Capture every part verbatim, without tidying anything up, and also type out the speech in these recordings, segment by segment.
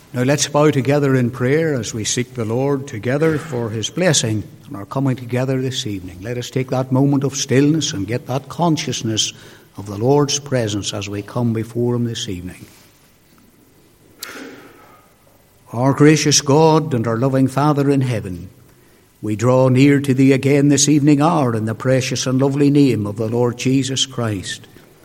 Now let's bow together in prayer as we seek the Lord together for his blessing on our coming together this evening. Let us take that moment of stillness and get that consciousness of the Lord's presence as we come before him this evening. Our gracious God and our loving Father in heaven, we draw near to thee again this evening hour in the precious and lovely name of the Lord Jesus Christ.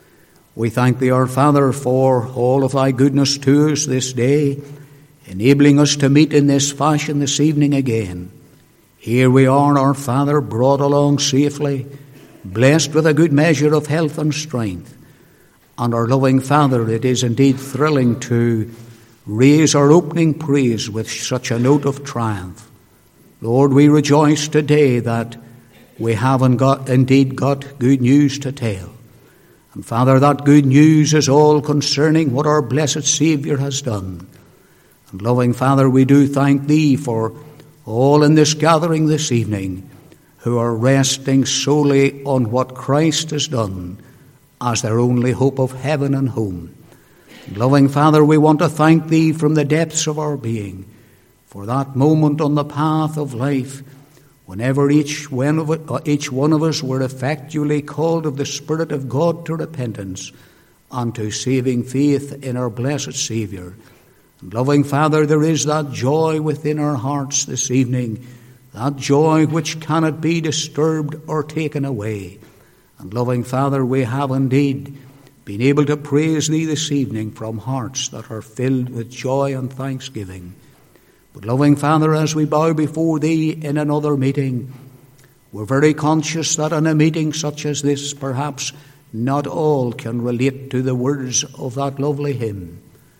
We thank thee, our Father, for all of thy goodness to us this day, enabling us to meet in this fashion this evening again. Here we are, our Father, brought along safely, blessed with a good measure of health and strength. And our loving Father, it is indeed thrilling to raise our opening praise with such a note of triumph. Lord, we rejoice today that we have got, indeed got good news to tell. And Father, that good news is all concerning what our blessed Saviour has done. And loving Father, we do thank thee for all in this gathering this evening who are resting solely on what Christ has done as their only hope of heaven and home. And loving Father, we want to thank thee from the depths of our being for that moment on the path of life whenever each one of, it, each one of us were effectually called of the Spirit of God to repentance and to saving faith in our blessed Saviour. And loving Father, there is that joy within our hearts this evening, that joy which cannot be disturbed or taken away. And loving Father, we have indeed been able to praise thee this evening from hearts that are filled with joy and thanksgiving. But loving Father, as we bow before thee in another meeting, we're very conscious that in a meeting such as this, perhaps not all can relate to the words of that lovely hymn.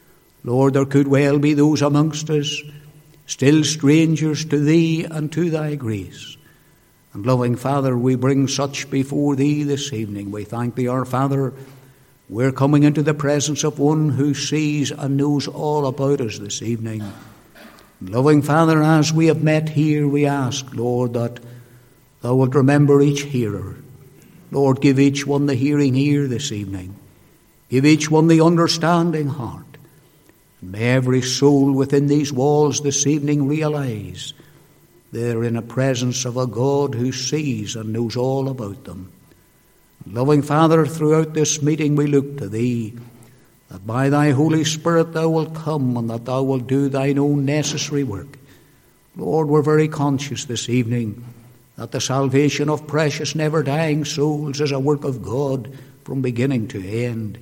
Lord, there could well be those amongst us still strangers to thee and to thy grace. And loving Father, we bring such before thee this evening. We thank thee, our Father. We're coming into the presence of one who sees and knows all about us this evening. Loving Father, as we have met here, we ask, Lord, that thou wilt remember each hearer. Lord, give each one the hearing ear this evening. Give each one the understanding heart. May every soul within these walls this evening realize they're in the presence of a God who sees and knows all about them. Loving Father, throughout this meeting we look to thee, that by thy Holy Spirit thou wilt come and that thou wilt do thine own necessary work. Lord, we're very conscious this evening that the salvation of precious never-dying souls is a work of God from beginning to end.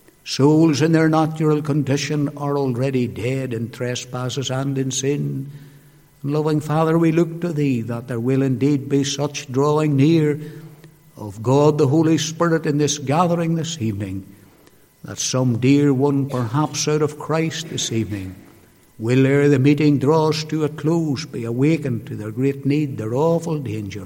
Souls in their natural condition are already dead in trespasses and in sin. And loving Father, we look to thee that there will indeed be such drawing near of God the Holy Spirit in this gathering this evening, that some dear one, perhaps out of Christ this evening, will, ere the meeting draws to a close, be awakened to their great need, their awful danger,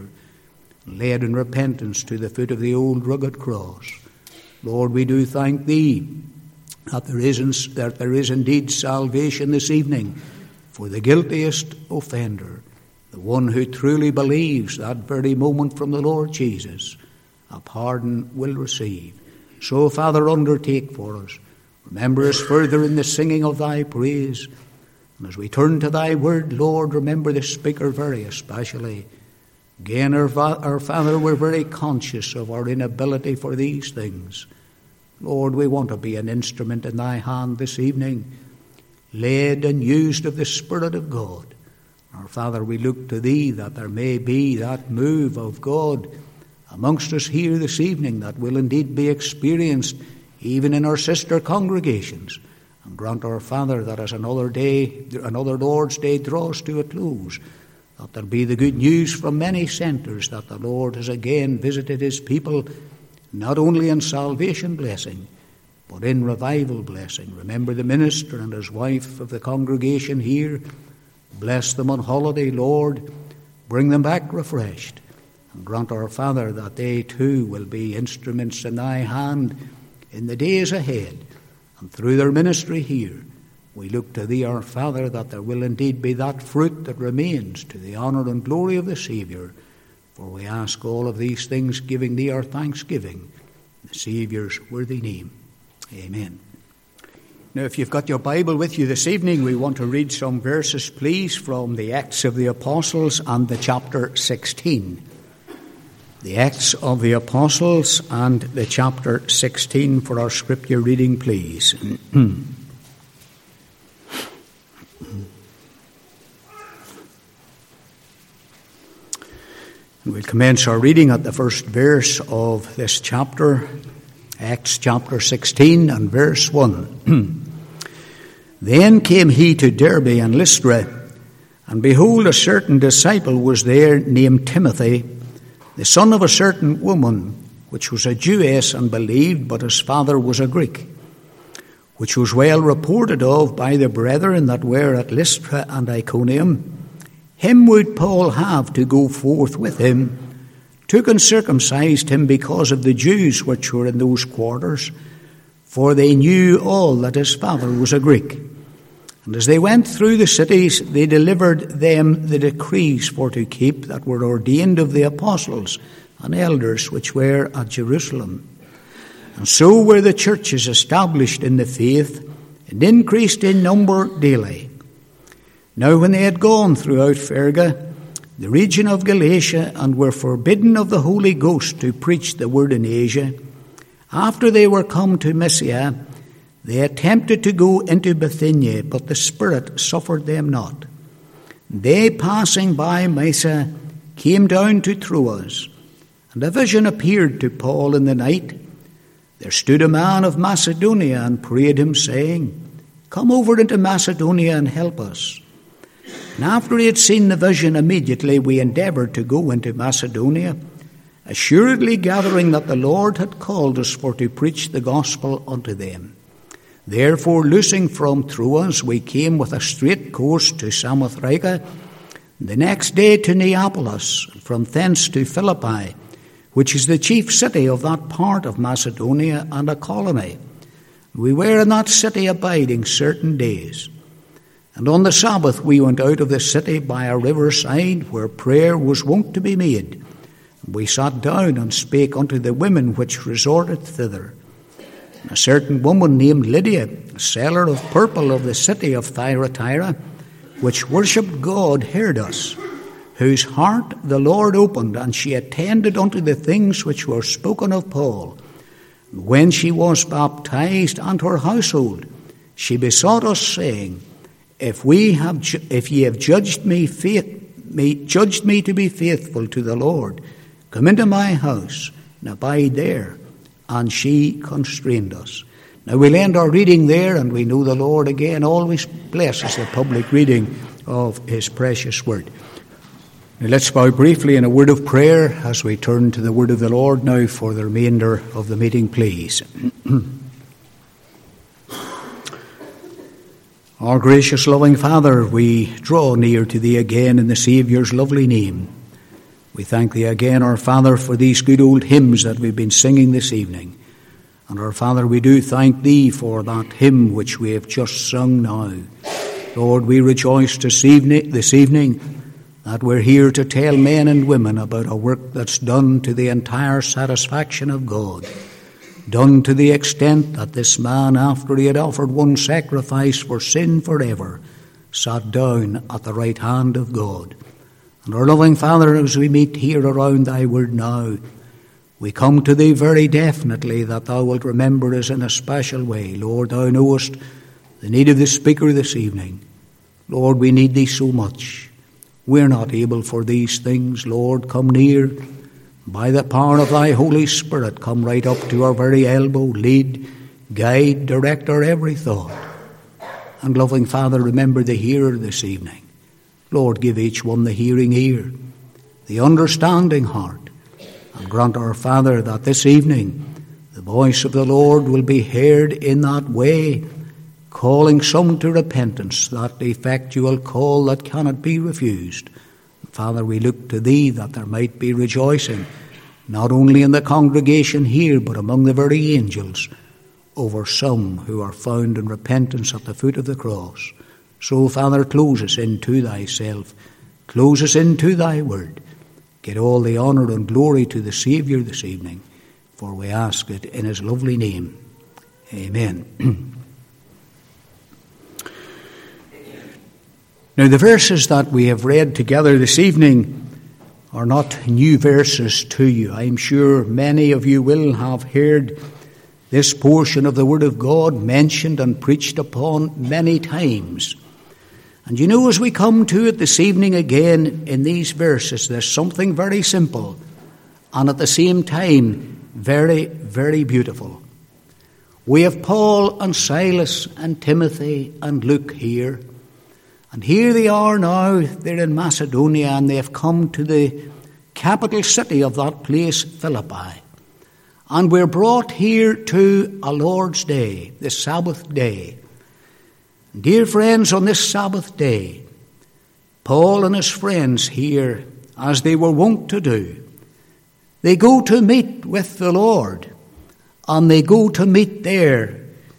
led in repentance to the foot of the old rugged cross. Lord, we do thank thee that there is, that there is indeed salvation this evening for the guiltiest offender, the one who truly believes that very moment from the Lord Jesus, a pardon will receive. So, Father, undertake for us. Remember us further in the singing of thy praise. And as we turn to thy word, Lord, remember the speaker very especially. Again, our, our Father, we're very conscious of our inability for these things. Lord, we want to be an instrument in thy hand this evening, led and used of the Spirit of God. Our Father, we look to thee that there may be that move of God amongst us here this evening that will indeed be experienced even in our sister congregations. And grant, our Father, that as another day, another Lord's Day draws to a close, that there be the good news from many centres that the Lord has again visited his people, not only in salvation blessing, but in revival blessing. Remember the minister and his wife of the congregation here. Bless them on holiday, Lord. Bring them back refreshed. And grant, our Father, that they too will be instruments in thy hand in the days ahead. And through their ministry here, we look to thee, our Father, that there will indeed be that fruit that remains to the honour and glory of the Saviour. For we ask all of these things, giving thee our thanksgiving in the Saviour's worthy name. Amen. Now, if you've got your Bible with you this evening, we want to read some verses, please, from the Acts of the Apostles and the chapter sixteen. The Acts of the Apostles and the chapter sixteen for our scripture reading, please. We'll commence our reading at the first verse of this chapter, Acts chapter sixteen and verse one. Then came he to Derbe and Lystra, and behold, a certain disciple was there named Timothy, the son of a certain woman, which was a Jewess and believed, but his father was a Greek, which was well reported of by the brethren that were at Lystra and Iconium. Him would Paul have to go forth with him, took and circumcised him because of the Jews which were in those quarters, for they knew all that his father was a Greek. And as they went through the cities, they delivered them the decrees for to keep that were ordained of the apostles and elders which were at Jerusalem. And so were the churches established in the faith and increased in number daily. Now when they had gone throughout Phrygia, the region of Galatia, and were forbidden of the Holy Ghost to preach the word in Asia, after they were come to Mysia, they attempted to go into Bithynia, but the Spirit suffered them not. They, passing by Mysia, came down to Troas, and a vision appeared to Paul in the night. There stood a man of Macedonia and prayed him, saying, Come over into Macedonia and help us. And after he had seen the vision, immediately we endeavoured to go into Macedonia, assuredly gathering that the Lord had called us for to preach the gospel unto them. Therefore, loosing from Troas, we came with a straight course to Samothrace, the next day to Neapolis, from thence to Philippi, which is the chief city of that part of Macedonia and a colony. We were in that city abiding certain days. And on the Sabbath we went out of the city by a riverside, where prayer was wont to be made. We sat down and spake unto the women which resorted thither. A certain woman named Lydia, a seller of purple of the city of Thyatira, which worshipped God, heard us, whose heart the Lord opened, and she attended unto the things which were spoken of Paul. When she was baptized and her household, she besought us, saying, If we have, ju- if ye have judged me, faith, me, judged me to be faithful to the Lord, come into my house and abide there. And she constrained us. Now we'll end our reading there, and we know the Lord again always blesses the public reading of his precious word. Now let's bow briefly in a word of prayer as we turn to the word of the Lord now for the remainder of the meeting, please. Our gracious loving Father, we draw near to thee again in the Saviour's lovely name. We thank thee again, our Father, for these good old hymns that we've been singing this evening. And our Father, we do thank thee for that hymn which we have just sung now. Lord, we rejoice this evening, this evening that we're here to tell men and women about a work that's done to the entire satisfaction of God. Done to the extent that this man, after he had offered one sacrifice for sin forever, sat down at the right hand of God. And our loving Father, as we meet here around thy word now, we come to thee very definitely that thou wilt remember us in a special way. Lord, thou knowest the need of the speaker this evening. Lord, we need thee so much. We're not able for these things. Lord, come near. By the power of thy Holy Spirit, come right up to our very elbow, lead, guide, direct our every thought. And loving Father, remember the hearer this evening. Lord, give each one the hearing ear, the understanding heart, and grant our Father that this evening the voice of the Lord will be heard in that way, calling some to repentance, that effectual call that cannot be refused. Father, we look to thee that there might be rejoicing, not only in the congregation here, but among the very angels, over some who are found in repentance at the foot of the cross. So, Father, close us into thyself. Close us into thy word. Get all the honour and glory to the Saviour this evening, for we ask it in his lovely name. Amen. Now, the verses that we have read together this evening are not new verses to you. I'm sure many of you will have heard this portion of the Word of God mentioned and preached upon many times. And you know, as we come to it this evening again in these verses, there's something very simple and at the same time very, very beautiful. We have Paul and Silas and Timothy and Luke here. And here they are now, they're in Macedonia, and they have come to the capital city of that place, Philippi. And we're brought here to a Lord's Day, the Sabbath day. Dear friends, on this Sabbath day, Paul and his friends here, as they were wont to do, they go to meet with the Lord, and they go to meet there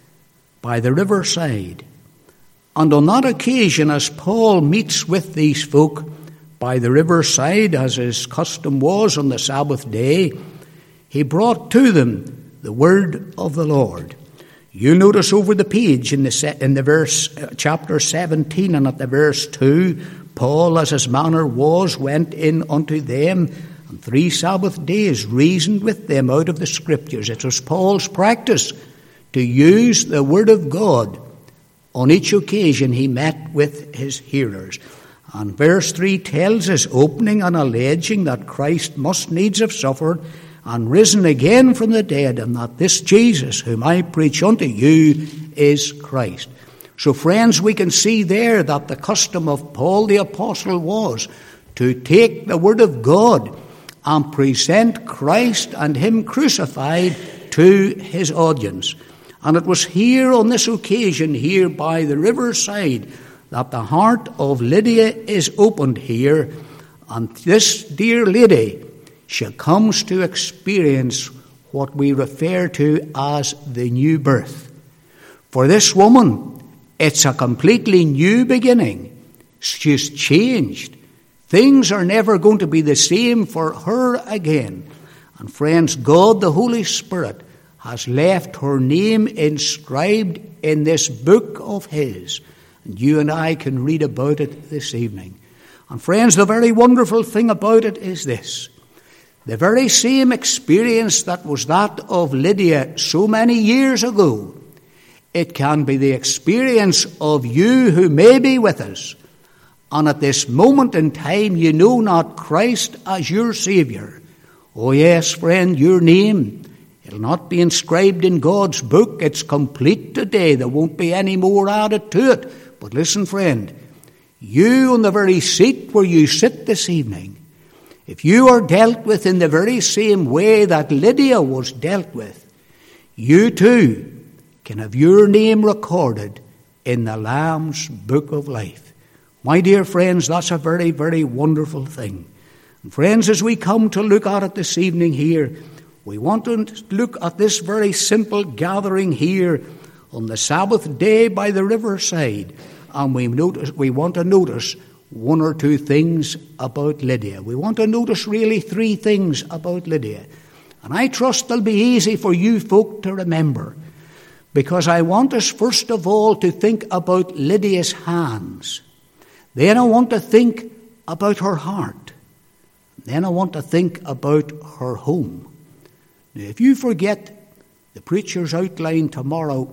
by the riverside. And on that occasion, as Paul meets with these folk by the riverside, as his custom was on the Sabbath day, he brought to them the word of the Lord. You notice over the page in the in the verse uh, chapter seventeen and at the verse two, Paul, as his manner was, went in unto them, and three Sabbath days reasoned with them out of the Scriptures. It was Paul's practice to use the word of God on each occasion he met with his hearers. And verse three tells us, opening and alleging that Christ must needs have suffered and risen again from the dead, and that this Jesus whom I preach unto you is Christ. So friends, we can see there that the custom of Paul the Apostle was to take the word of God and present Christ and him crucified to his audience. And it was here on this occasion, here by the riverside, that the heart of Lydia is opened here. And this dear lady, she comes to experience what we refer to as the new birth. For this woman, it's a completely new beginning. She's changed. Things are never going to be the same for her again. And friends, God the Holy Spirit has left her name inscribed in this book of his. And you and I can read about it this evening. And friends, the very wonderful thing about it is this. The very same experience that was that of Lydia so many years ago, it can be the experience of you who may be with us. And at this moment in time, you know not Christ as your Saviour. Oh yes, friend, your name, it'll not be inscribed in God's book. It's complete today. There won't be any more added to it. But listen, friend, you on the very seat where you sit this evening, if you are dealt with in the very same way that Lydia was dealt with, you too can have your name recorded in the Lamb's book of life. My dear friends, that's a very, very wonderful thing. And friends, as we come to look at it this evening here, we want to look at this very simple gathering here on the Sabbath day by the riverside. And we notice, we want to notice one or two things about Lydia. We want to notice really three things about Lydia. And I trust they'll be easy for you folk to remember. Because I want us first of all to think about Lydia's hands. Then I want to think about her heart. Then I want to think about her home. Now, if you forget the preacher's outline tomorrow,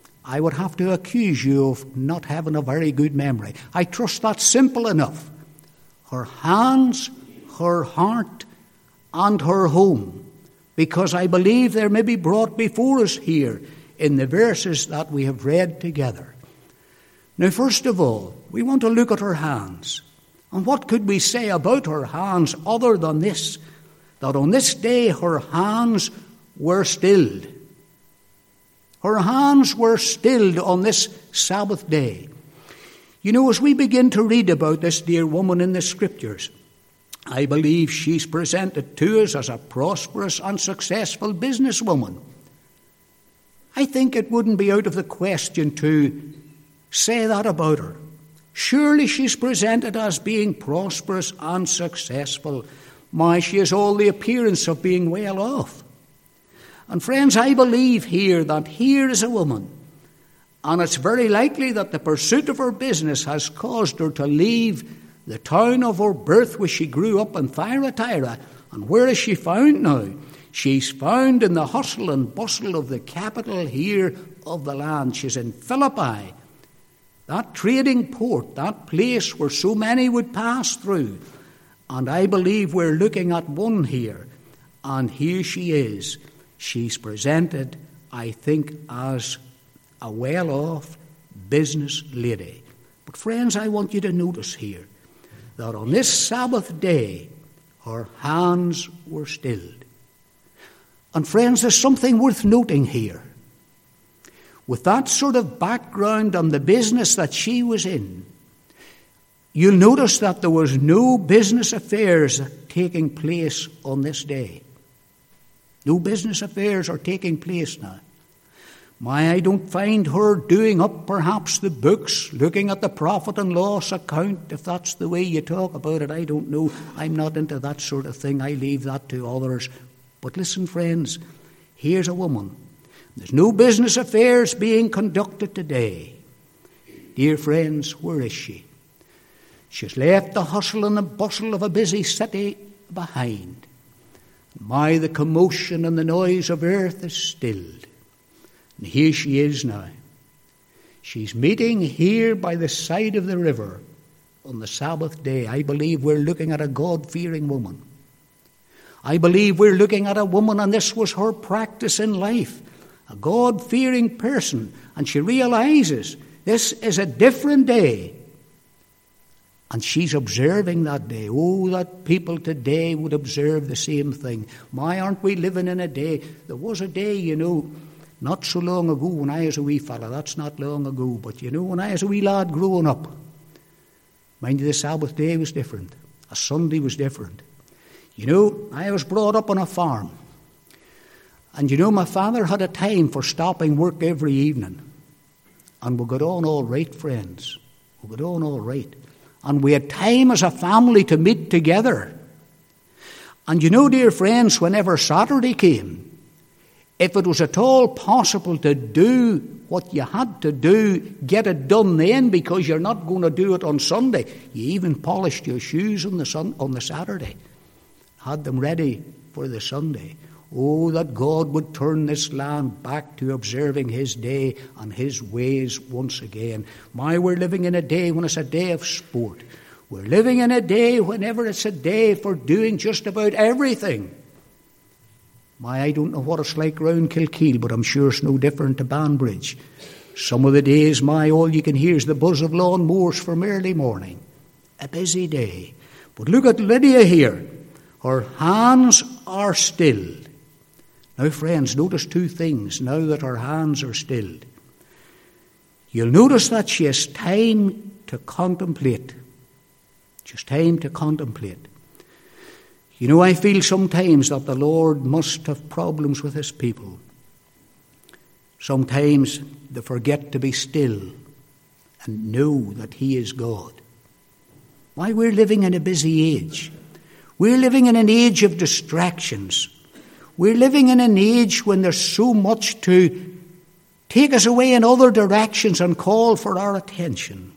I would have to accuse you of not having a very good memory. I trust that's simple enough. Her hands, her heart, and her home. Because I believe they may be brought before us here in the verses that we have read together. Now, first of all, we want to look at her hands. And what could we say about her hands other than this? That on this day her hands were stilled. Her hands were stilled on this Sabbath day. You know, as we begin to read about this dear woman in the Scriptures, I believe she's presented to us as a prosperous and successful businesswoman. I think it wouldn't be out of the question to say that about her. Surely she's presented as being prosperous and successful. My, she has all the appearance of being well off. And friends, I believe here that here is a woman, And it's very likely that the pursuit of her business has caused her to leave the town of her birth where she grew up in Thyatira. And where is she found now? She's found in the hustle and bustle of the capital here of the land. She's in Philippi, that trading port, that place where so many would pass through. And I believe we're looking at one here. And here she is. She's presented, I think, as a well-off business lady. But friends, I want you to notice here that on this Sabbath day, her hands were stilled. And friends, there's something worth noting here. With that sort of background on the business that she was in, you'll notice that there was no business affairs taking place on this day. No business affairs are taking place now. My, I don't find her doing up perhaps the books, looking at the profit and loss account, if that's the way you talk about it. I don't know. I'm not into that sort of thing. I leave that to others. But listen, friends, here's a woman. There's no business affairs being conducted today. Dear friends, where is she? She's left the hustle and the bustle of a busy city behind. My, the commotion and the noise of earth is stilled. And here she is now. She's meeting here by the side of the river on the Sabbath day. I believe we're looking at a God-fearing woman. I believe we're looking at a woman, and this was her practice in life. A God-fearing person. And she realizes this is a different day. And she's observing that day. Oh, that people today would observe the same thing. My, aren't we living in a day? There was a day, you know, not so long ago when I was a wee fella. That's not long ago. But, you know, when I was a wee lad growing up, mind you, the Sabbath day was different. A Sunday was different. You know, I was brought up on a farm. And, you know, my father had a time for stopping work every evening. And we got on all right, friends. We got on all right. And we had time as a family to meet together. And you know, dear friends, whenever Saturday came, if it was at all possible to do what you had to do, get it done then, because you're not going to do it on Sunday. You even polished your shoes on the sun, on the Saturday. Had them ready for the Sunday. Oh, that God would turn this land back to observing His day and His ways once again. My, we're living in a day when it's a day of sport. We're living in a day whenever it's a day for doing just about everything. My, I don't know what it's like round Kilkeel, but I'm sure it's no different to Banbridge. Some of the days, my, all you can hear is the buzz of lawn mowers from early morning. A busy day. But look at Lydia here. Her hands are stilled. Now, friends, notice two things now that her hands are stilled. You'll notice that she has time to contemplate. She has time to contemplate. You know, I feel sometimes that the Lord must have problems with His people. Sometimes they forget to be still and know that He is God. Why, we're living in a busy age. We're living in an age of distractions. We're living in an age when there's so much to take us away in other directions and call for our attention.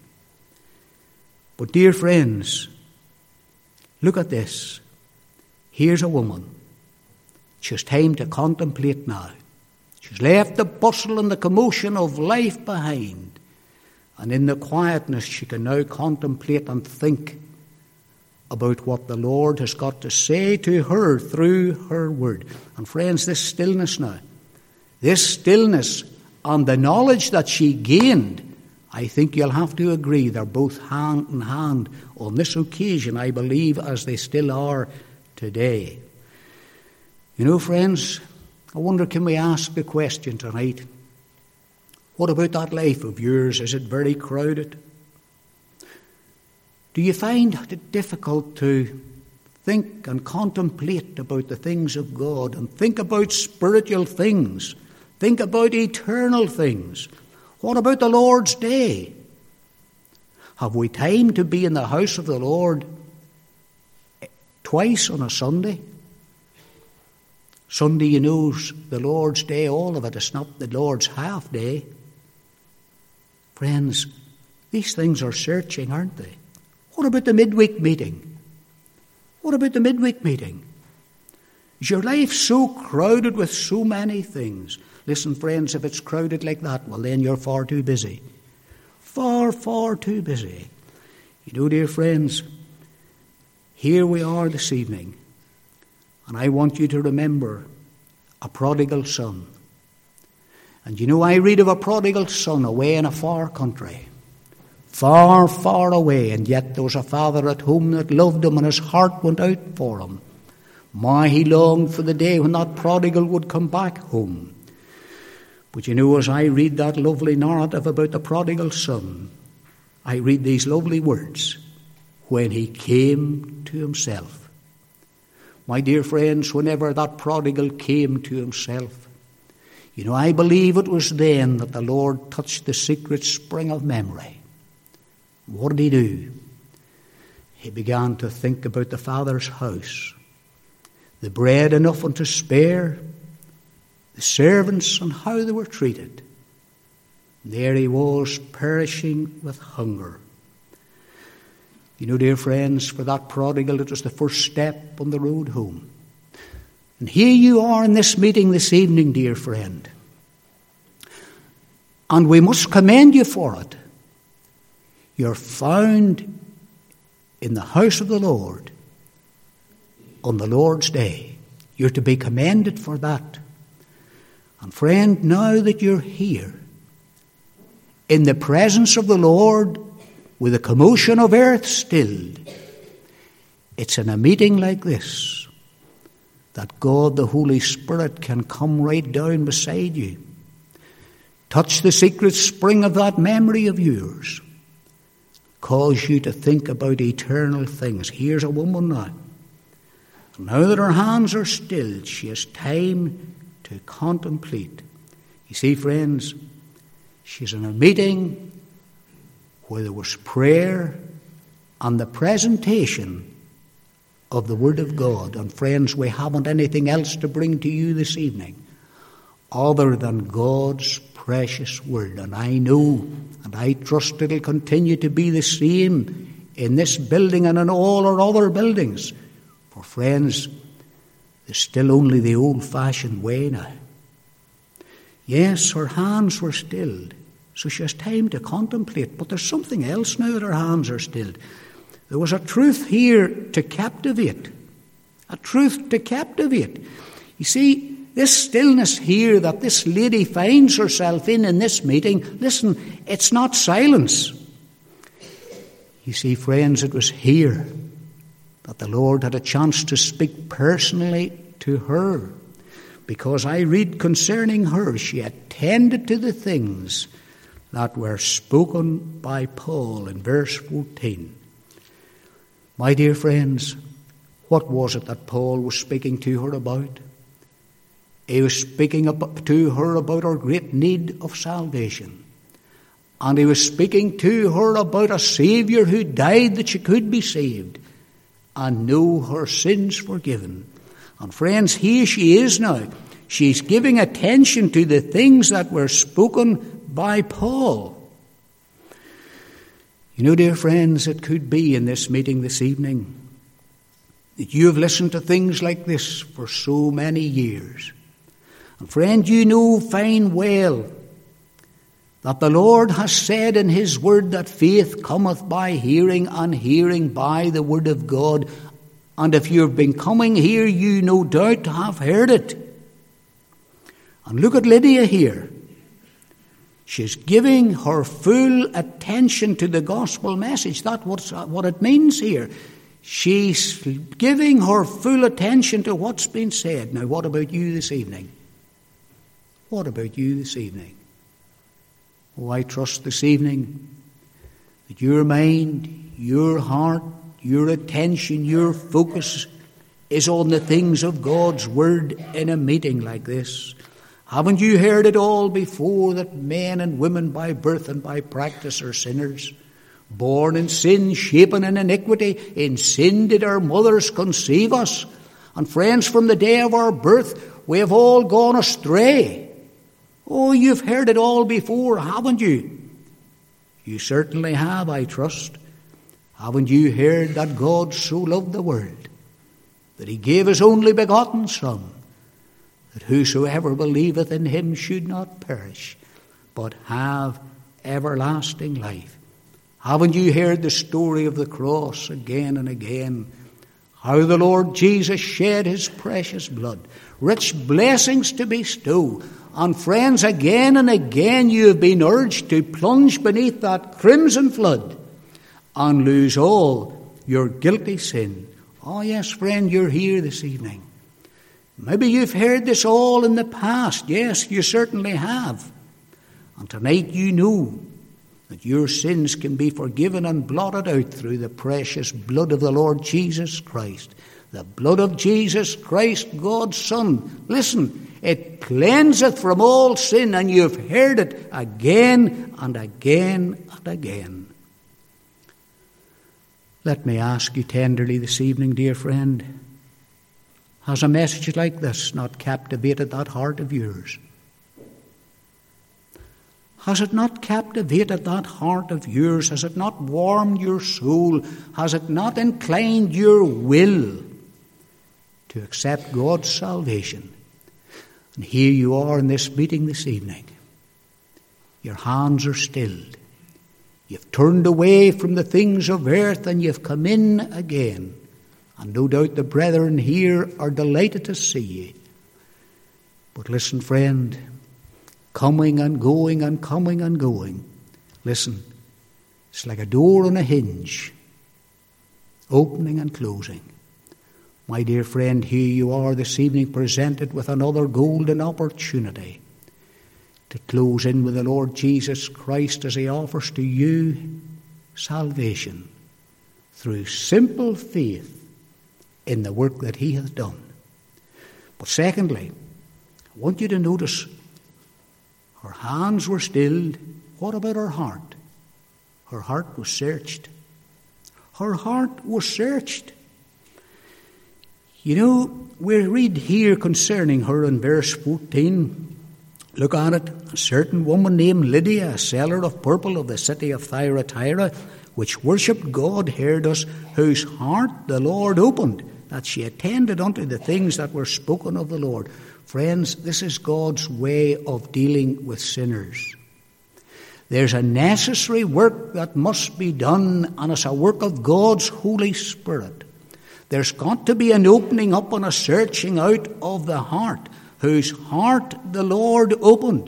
But dear friends, look at this. Here's a woman. She has time to contemplate now. She's left the bustle and the commotion of life behind. And in the quietness she can now contemplate and think about what the Lord has got to say to her through her word. And friends, this stillness now, this stillness and the knowledge that she gained, I think you'll have to agree they're both hand in hand on this occasion, I believe, as they still are today. You know, friends, I wonder, can we ask the question tonight, what about that life of yours? Is it very crowded? Do you find it difficult to think and contemplate about the things of God and think about spiritual things, think about eternal things? What about the Lord's day? Have we time to be in the house of the Lord twice on a Sunday? Sunday, you know, the Lord's day, all of it. It's not the Lord's half day. Friends, these things are searching, aren't they? What about the midweek meeting? What about the midweek meeting? Is your life so crowded with so many things? Listen, friends, if it's crowded like that, well, then you're far too busy. Far, far too busy. You know, dear friends, here we are this evening, and I want you to remember a prodigal son. And you know, I read of a prodigal son away in a far country, far, far away, and yet there was a father at home that loved him, and his heart went out for him. My, he longed for the day when that prodigal would come back home. But you know, as I read that lovely narrative about the prodigal son, I read these lovely words, when he came to himself. My dear friends, whenever that prodigal came to himself, you know, I believe it was then that the Lord touched the secret spring of memory. What did he do? He began to think about the Father's house, the bread enough and to spare, the servants and how they were treated. There he was, perishing with hunger. You know, dear friends, for that prodigal, it was the first step on the road home. And here you are in this meeting this evening, dear friend. And we must commend you for it. You're found in the house of the Lord on the Lord's day. You're to be commended for that. And friend, now that you're here, in the presence of the Lord, with the commotion of earth stilled, it's in a meeting like this that God, the Holy Spirit, can come right down beside you, touch the secret spring of that memory of yours, cause you to think about eternal things. Here's a woman now. Now that her hands are stilled, she has time to contemplate. You see, friends, she's in a meeting where there was prayer and the presentation of the Word of God. And friends, we haven't anything else to bring to you this evening other than God's precious Word. And I know and I trust it'll continue to be the same in this building and in all our other buildings. For friends, there's still only the old-fashioned way now. Yes, her hands were stilled, so she has time to contemplate. But there's something else now that her hands are stilled. There was a truth here to captivate. A truth to captivate. You see, this stillness here that this lady finds herself in in this meeting, listen, it's not silence. You see, friends, it was here that the Lord had a chance to speak personally to her. Because I read concerning her, she attended to the things that were spoken by Paul in verse fourteen. My dear friends, what was it that Paul was speaking to her about? He was speaking to her about her great need of salvation. And he was speaking to her about a Saviour who died that she could be saved and know her sins forgiven. And friends, here she is now. She's giving attention to the things that were spoken by Paul. You know, dear friends, it could be in this meeting this evening that you have listened to things like this for so many years. And friend, you know fine well that the Lord has said in his word that faith cometh by hearing, and hearing by the word of God. And if you've been coming here, you no doubt have heard it. And look at Lydia here. She's giving her full attention to the gospel message. That's what it means here. She's giving her full attention to what's been said. Now, what about you this evening? What about you this evening? Oh, I trust this evening that your mind, your heart, your attention, your focus is on the things of God's word in a meeting like this. Haven't you heard it all before, that men and women by birth and by practice are sinners? Born in sin, shapen in iniquity, in sin did our mothers conceive us. And friends, from the day of our birth, we have all gone astray. Oh, you've heard it all before, haven't you? You certainly have, I trust. Haven't you heard that God so loved the world, that he gave his only begotten Son, that whosoever believeth in him should not perish, but have everlasting life? Haven't you heard the story of the cross again and again? How the Lord Jesus shed his precious blood, rich blessings to bestow. And friends, again and again you have been urged to plunge beneath that crimson flood and lose all your guilty sin. Oh yes, friend, you're here this evening. Maybe you've heard this all in the past. Yes, you certainly have. And tonight you know that your sins can be forgiven and blotted out through the precious blood of the Lord Jesus Christ. The blood of Jesus Christ, God's Son. Listen, it cleanseth from all sin, and you've heard it again and again and again. Let me ask you tenderly this evening, dear friend, has a message like this not captivated that heart of yours? Has it not captivated that heart of yours? Has it not warmed your soul? Has it not inclined your will to accept God's salvation? And here you are in this meeting this evening. Your hands are stilled. You've turned away from the things of earth and you've come in again. And no doubt the brethren here are delighted to see you. But listen, friend, coming and going and coming and going. Listen, it's like a door on a hinge, opening and closing. My dear friend, here you are this evening presented with another golden opportunity to close in with the Lord Jesus Christ as he offers to you salvation through simple faith in the work that he hath done. But secondly, I want you to notice her hands were stilled. What about her heart? Her heart was searched. Her heart was searched. You know, we read here concerning her in verse fourteen. Look at it. A certain woman named Lydia, a seller of purple of the city of Thyatira, which worshipped God, heard us, whose heart the Lord opened, that she attended unto the things that were spoken of the Lord. Friends, this is God's way of dealing with sinners. There's a necessary work that must be done, and it's a work of God's Holy Spirit. There's got to be an opening up and a searching out of the heart, whose heart the Lord opened.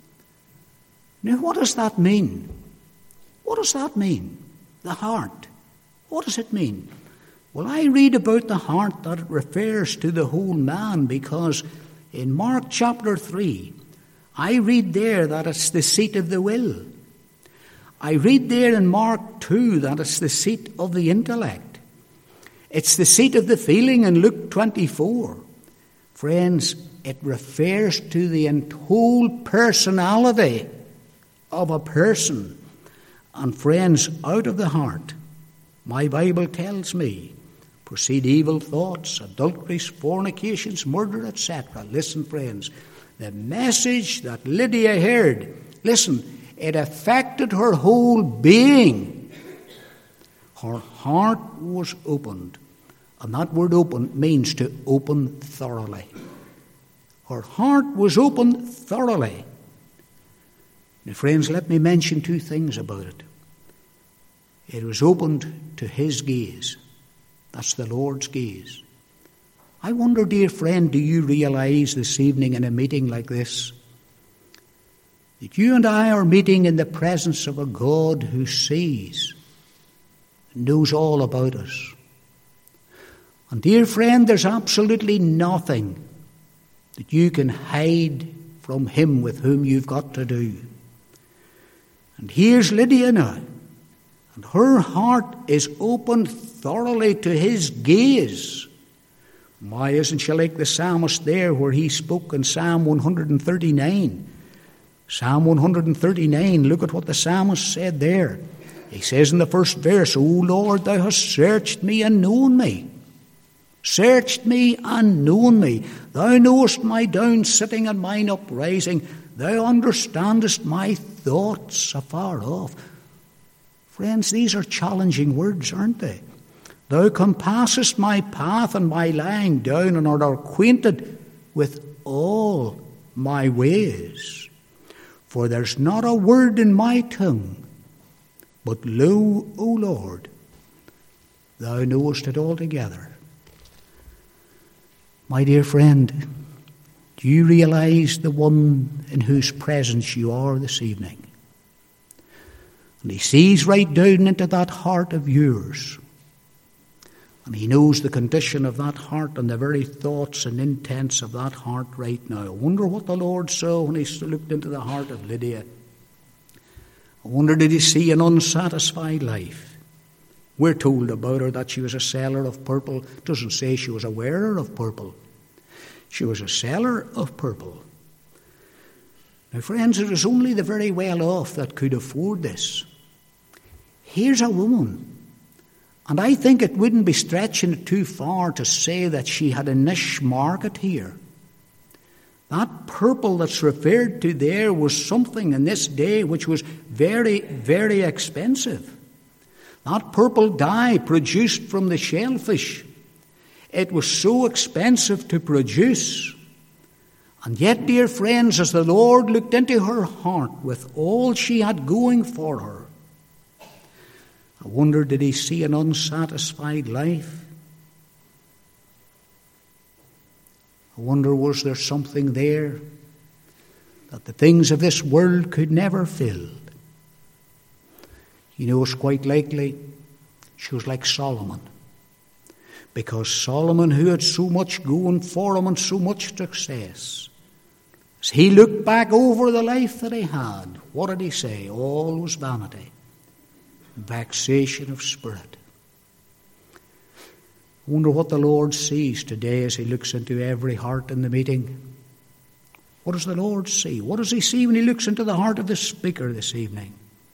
Now, what does that mean? What does that mean? The heart. What does it mean? Well, I read about the heart that it refers to the whole man, because in Mark chapter three, I read there that it's the seat of the will. I read there in Mark two that it's the seat of the intellect. It's the seat of the feeling in Luke twenty-four. Friends, it refers to the whole personality of a person. And friends, out of the heart, my Bible tells me, proceed evil thoughts, adulteries, fornications, murder, et cetera. Listen, friends, the message that Lydia heard, listen, it affected her whole being. Her heart was opened. And that word open means to open thoroughly. Her heart was opened thoroughly. Now, friends, let me mention two things about it. It was opened to his gaze. That's the Lord's gaze. I wonder, dear friend, do you realize this evening in a meeting like this that you and I are meeting in the presence of a God who sees, knows all about us? And dear friend, there's absolutely nothing that you can hide from him with whom you've got to do. And here's Lydia now, and her heart is opened thoroughly to his gaze. Why isn't she like the psalmist there where he spoke in Psalm one thirty-nine? Psalm one thirty-nine, look at what the psalmist said there. He says in the first verse, O Lord, thou hast searched me and known me. Searched me and known me. Thou knowest my down sitting and mine uprising. Thou understandest my thoughts afar off. Friends, these are challenging words, aren't they? Thou compassest my path and my lying down, and art acquainted with all my ways. For there's not a word in my tongue, but lo, O Lord, thou knowest it altogether. My dear friend, do you realize the one in whose presence you are this evening? And he sees right down into that heart of yours. And he knows the condition of that heart and the very thoughts and intents of that heart right now. I wonder what the Lord saw when he looked into the heart of Lydia. I wonder, did he see an unsatisfied life? We're told about her that she was a seller of purple. It doesn't say she was a wearer of purple. She was a seller of purple. Now, friends, it is only the very well-off that could afford this. Here's a woman. And I think it wouldn't be stretching it too far to say that she had a niche market here. That purple that's referred to there was something in this day which was very, very expensive. That purple dye produced from the shellfish, it was so expensive to produce. And yet, dear friends, as the Lord looked into her heart with all she had going for her, I wonder, did he see an unsatisfied life? I wonder, was there something there that the things of this world could never fill? You know, it's quite likely she was like Solomon. Because Solomon, who had so much going for him and so much success, as he looked back over the life that he had, what did he say? All was vanity. Vexation of spirit. I wonder what the Lord sees today as he looks into every heart in the meeting. What does the Lord see? What does he see when he looks into the heart of the speaker this evening?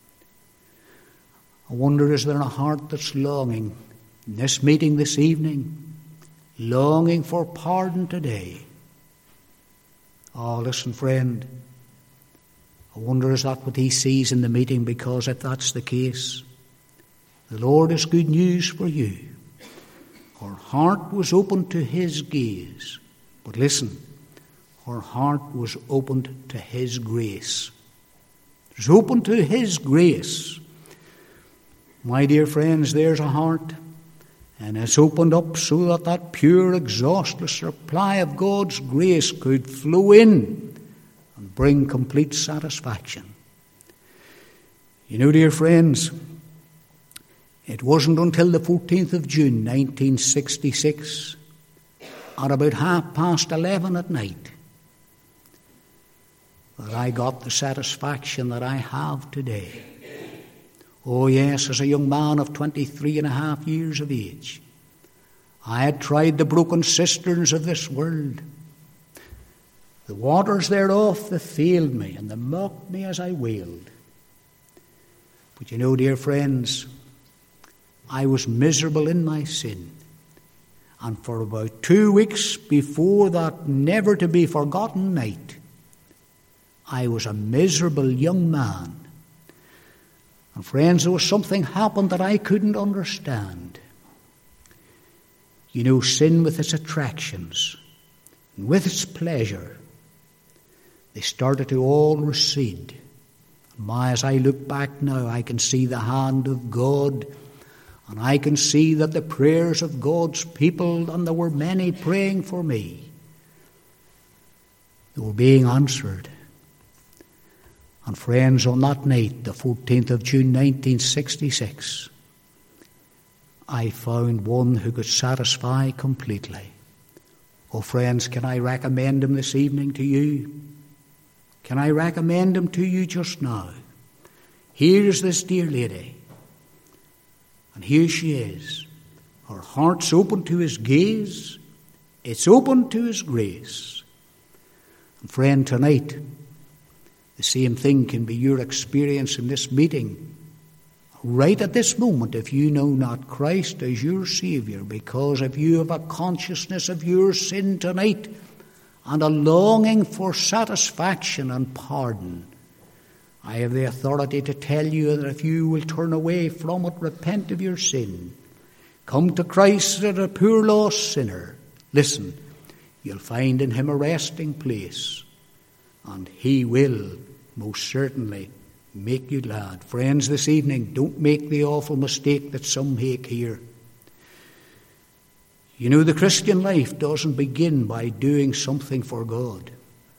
I wonder, is there a heart that's longing in this meeting this evening, longing for pardon today? Oh, listen, friend, I wonder, is that what he sees in the meeting? Because if that's the case, the Lord has good news for you. Her heart was open to his gaze. But listen, her heart was opened to his grace. It was open to his grace. My dear friends, there's a heart, and it's opened up so that that pure, exhaustless supply of God's grace could flow in and bring complete satisfaction. You know, dear friends, it wasn't until the fourteenth of June, nineteen sixty-six, at about half past eleven at night, that I got the satisfaction that I have today. Oh yes, as a young man of twenty-three and a half years of age, I had tried the broken cisterns of this world. The waters thereof, they failed me, and they mocked me as I wailed. But you know, dear friends, I was miserable in my sin. And for about two weeks before that never-to-be-forgotten night, I was a miserable young man. And friends, there was something happened that I couldn't understand. You know, sin with its attractions, and with its pleasure, they started to all recede. My, as I look back now, I can see the hand of God, and I can see that the prayers of God's people, and there were many praying for me, they were being answered. And friends, on that night, the fourteenth of June, nineteen sixty-six, I found one who could satisfy completely. Oh, friends, can I recommend him this evening to you? Can I recommend him to you just now? Here's this dear lady. And here she is. Her heart's open to his gaze. It's open to his grace. And friend, tonight, the same thing can be your experience in this meeting. Right at this moment, if you know not Christ as your Saviour, because if you have a consciousness of your sin tonight and a longing for satisfaction and pardon, I have the authority to tell you that if you will turn away from it, repent of your sin, come to Christ as a poor lost sinner, listen, you'll find in him a resting place, and he will most certainly make you glad. Friends, this evening, don't make the awful mistake that some make here. You know, the Christian life doesn't begin by doing something for God.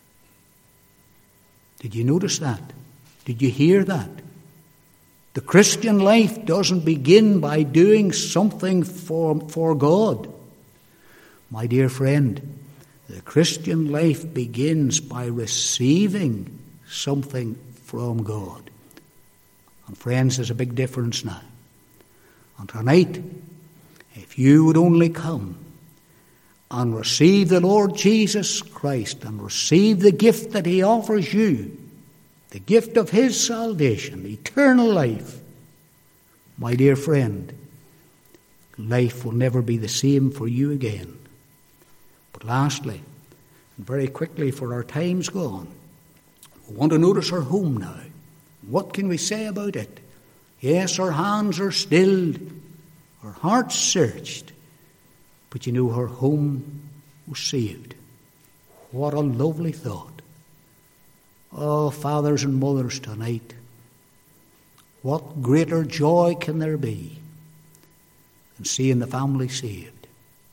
Did you notice that? Did you hear that? The Christian life doesn't begin by doing something for, for God. My dear friend, the Christian life begins by receiving something from God. And friends, there's a big difference now. And tonight, if you would only come and receive the Lord Jesus Christ and receive the gift that he offers you, the gift of his salvation, eternal life, my dear friend, life will never be the same for you again. But lastly, and very quickly, for our time's gone, we want to notice her home now. What can we say about it? Yes, her hands are stilled, her heart's searched, but you know, her home was saved. What a lovely thought. Oh, fathers and mothers tonight, what greater joy can there be than seeing the family saved?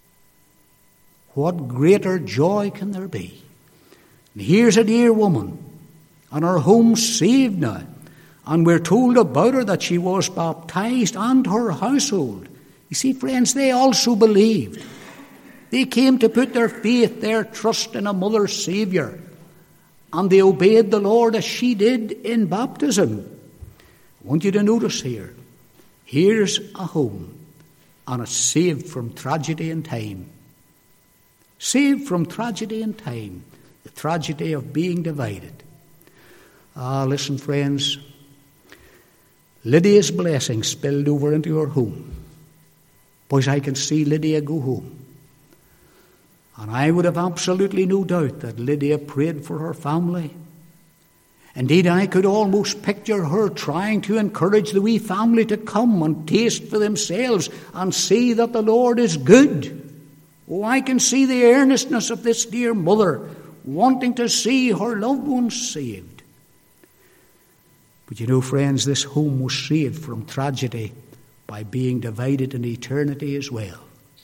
What greater joy can there be? And here's a dear woman, and her home saved now. And we're told about her that she was baptized and her household. You see, friends, they also believed. They came to put their faith, their trust in a mother Saviour. And they obeyed the Lord as she did in baptism. I want you to notice here, here's a home, and it's saved from tragedy and time. Saved from tragedy and time, the tragedy of being divided. Ah, listen, friends, Lydia's blessing spilled over into her home. Boys, I can see Lydia go home. And I would have absolutely no doubt that Lydia prayed for her family. Indeed, I could almost picture her trying to encourage the wee family to come and taste for themselves and see that the Lord is good. Oh, I can see the earnestness of this dear mother wanting to see her loved ones saved. But you know, friends, this home was saved from tragedy by being divided in eternity as well.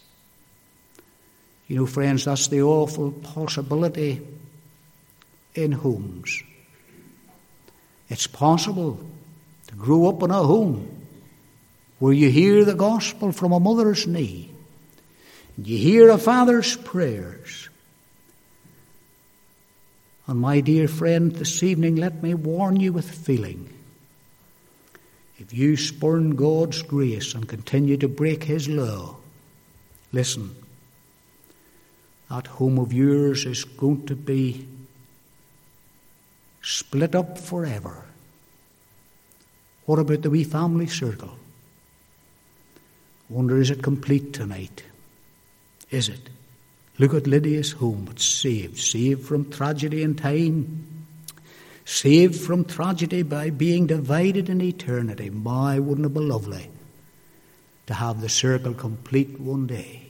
You know, friends, that's the awful possibility in homes. It's possible to grow up in a home where you hear the gospel from a mother's knee, and you hear a father's prayers. And my dear friend, this evening, let me warn you with feeling. If you spurn God's grace and continue to break his law, listen, that home of yours is going to be split up forever. What about the wee family circle? I wonder, is it complete tonight? Is it? Look at Lydia's home. It's saved. Saved from tragedy and time. Saved from tragedy by being divided in eternity. My, wouldn't it be lovely to have the circle complete one day?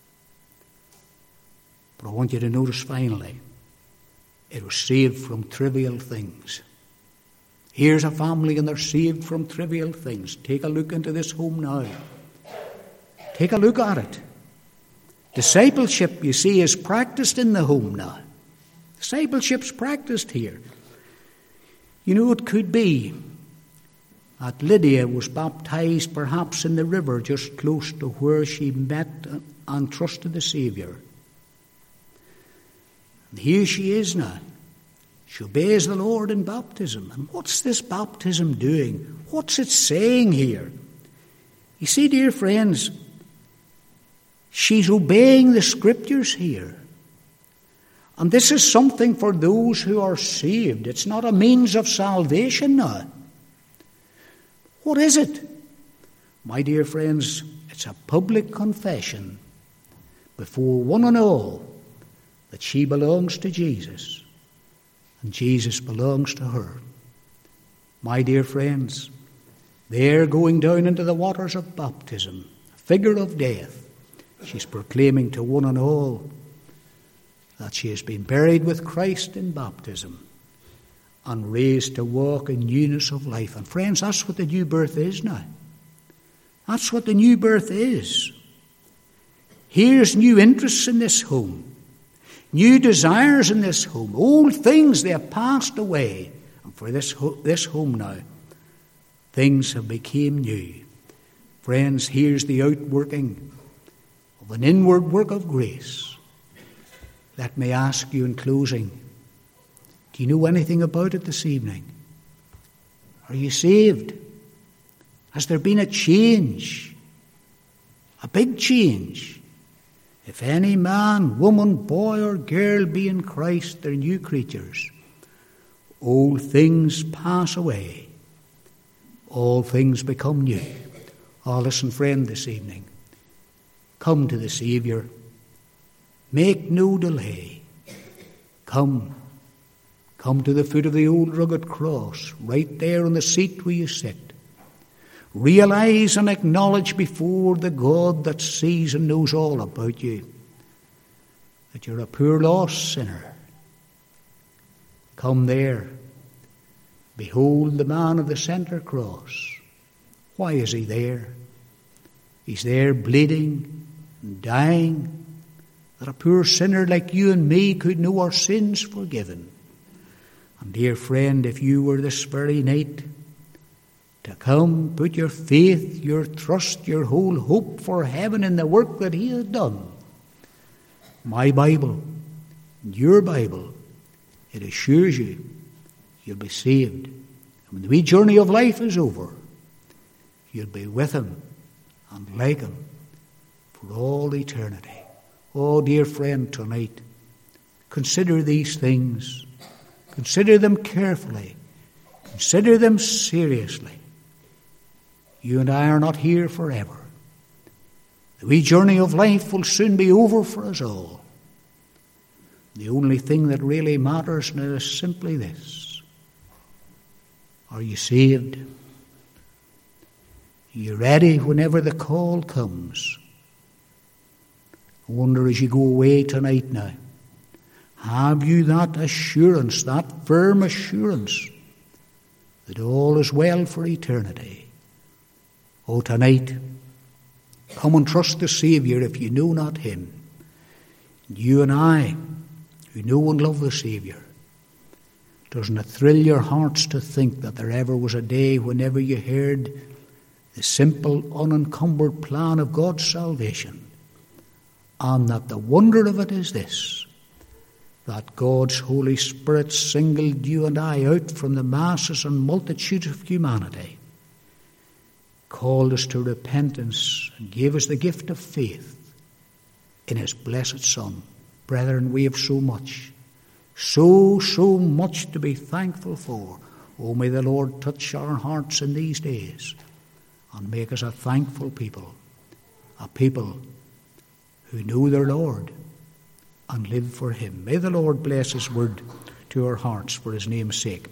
But I want you to notice finally, it was saved from trivial things. Here's a family and they're saved from trivial things. Take a look into this home now. Take a look at it. Discipleship, you see, is practiced in the home now. Discipleship's practiced here. You know, it could be that Lydia was baptized perhaps in the river just close to where she met and trusted the Saviour. And here she is now. She obeys the Lord in baptism. And what's this baptism doing? What's it saying here? You see, dear friends, she's obeying the Scriptures here. And this is something for those who are saved. It's not a means of salvation now. What is it? My dear friends, it's a public confession before one and all that she belongs to Jesus and Jesus belongs to her. My dear friends, they're going down into the waters of baptism, a figure of death. She's proclaiming to one and all that she has been buried with Christ in baptism and raised to walk in newness of life. And friends, that's what the new birth is now. That's what the new birth is. Here's new interests in this home, new desires in this home. Old things, they have passed away. And for this, ho- this home now, things have become new. Friends, here's the outworking of an inward work of grace. Let me ask you in closing, do you know anything about it this evening? Are you saved? Has there been a change? A big change? If any man, woman, boy or girl be in Christ, they're new creatures. Old things pass away. All things become new. Oh, listen, friend, this evening. Come to the Saviour. Make no delay. Come. Come to the foot of the old rugged cross, right there on the seat where you sit. Realize and acknowledge before the God that sees and knows all about you that you're a poor lost sinner. Come there. Behold the man of the centre cross. Why is he there? He's there bleeding and dying, that a poor sinner like you and me could know our sins forgiven. And dear friend, if you were this very night to come, put your faith, your trust, your whole hope for heaven in the work that he has done, my Bible, your Bible, it assures you you'll be saved. And when the wee journey of life is over, you'll be with him and like him for all eternity. Oh, dear friend, tonight, consider these things. Consider them carefully. Consider them seriously. You and I are not here forever. The wee journey of life will soon be over for us all. The only thing that really matters now is simply this. Are you saved? Are you ready whenever the call comes? I wonder as you go away tonight now, have you that assurance, that firm assurance that all is well for eternity? Oh, tonight, come and trust the Saviour if you know not him. You and I, who know and love the Saviour, doesn't it thrill your hearts to think that there ever was a day whenever you heard the simple, unencumbered plan of God's salvation, and that the wonder of it is this, that God's Holy Spirit singled you and I out from the masses and multitudes of humanity, called us to repentance, and gave us the gift of faith in his blessed Son. Brethren, we have so much, so, so much to be thankful for. Oh, may the Lord touch our hearts in these days and make us a thankful people, a people who know their Lord and live for him. May the Lord bless his word to our hearts for his name's sake.